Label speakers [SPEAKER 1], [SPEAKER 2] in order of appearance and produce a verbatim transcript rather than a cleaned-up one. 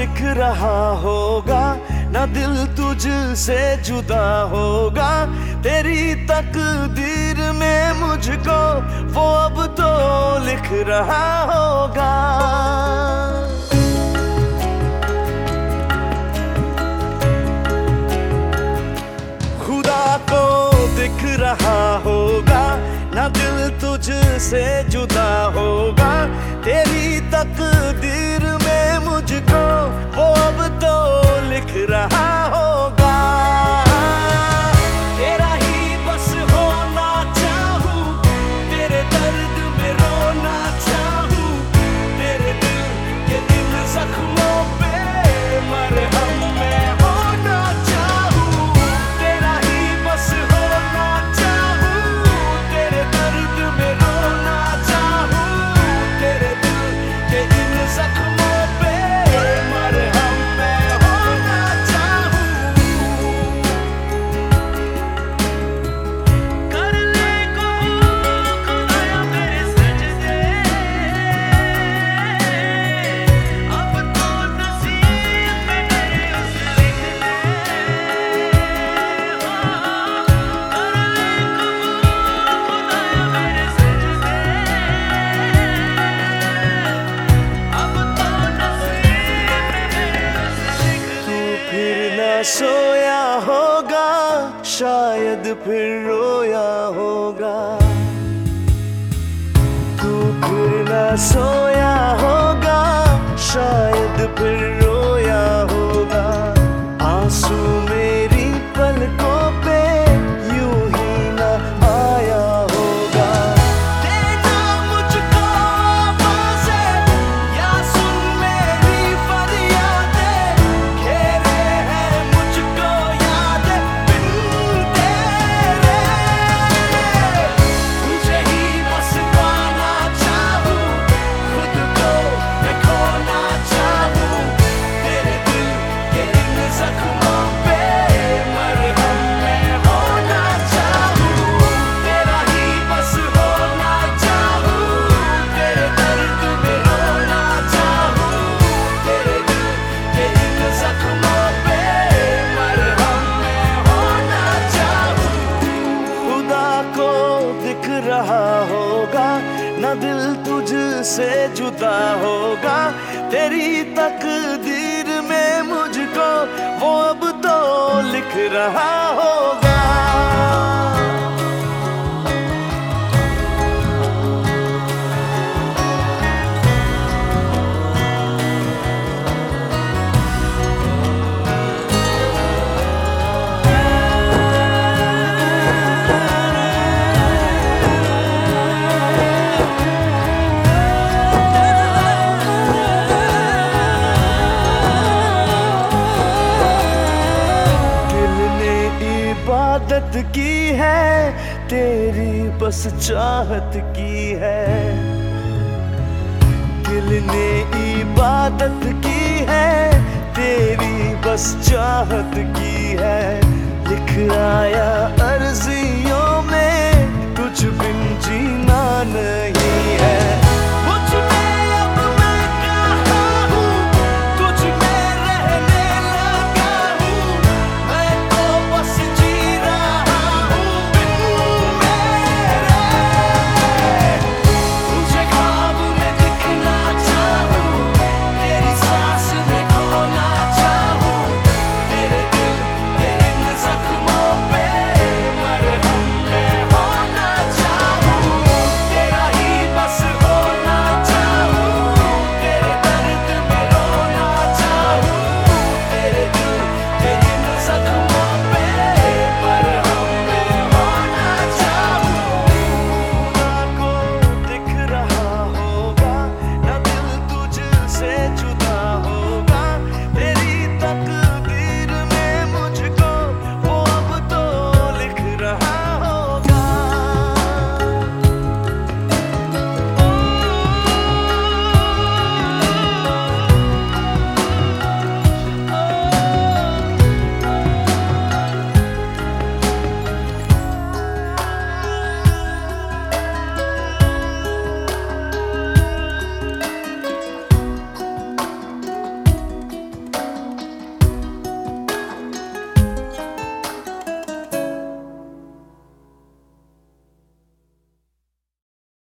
[SPEAKER 1] दिख रहा होगा, ना दिल तुझसे जुदा होगा। तेरी तकदीर में मुझको वो अब तो लिख रहा होगा। खुदा को दिख रहा होगा, ना दिल तुझसे जुदा होगा। तेरी तकदीर में मुझको वो अब तो लिख रहा होगा। तेरा ही बस होना चाहूं, तेरे दर्द में रोना चाहूं, तेरे दिल के इन जख्मों पे मरहम मैं होना चाहूं। तेरा ही बस होना चाहूं, तेरे दर्द में रोना चाहूं, तेरे दिल के इन जख्मों पे मरहम मैं होना चाहूं। कर ले कबूल खुदाया मेरे सजदे, अब तो नसीब में मेरे उस लिख ले। कर ले कबूल खुदाया मेरे सजदे, अब तो नसीब में मेरे उस लिख ले। तू फिर न सोया होगा, शायद फिर रोया होगा। तू फिर न सोया होगा, शायद फिर रोया होगा। आंसू मेरी पलकों पे यूं ही न आया होगा। देना मुझको आवाज़ें या सुन मेरी फरियादें, घेरे हैं मुझको यादें बिन तेरे। तुझे ही बस पाना चाहूं, खुद को मैं खोना चाहूं, तेरे दिल के इन जख्मों पे मरहम मैं होना चाहूं। तेरा ही बस होना चाहूं, तेरे दर्द में रोना चाहूं, तेरे दिल के इन जख्मों पे मरहम मैं होना चाहूं। खुदा को दिख रहा होगा, ना दिल तुझसे जुदा होगा। तेरी तकदीर में मुझको वो अब तो लिख रहा होगा। दिल ने इबादत की है, तेरी बस चाहत की है। दिल ने इबादत की है, तेरी बस चाहत की है। लिख आया अर्जियों में तुझ बिन जीना नहीं।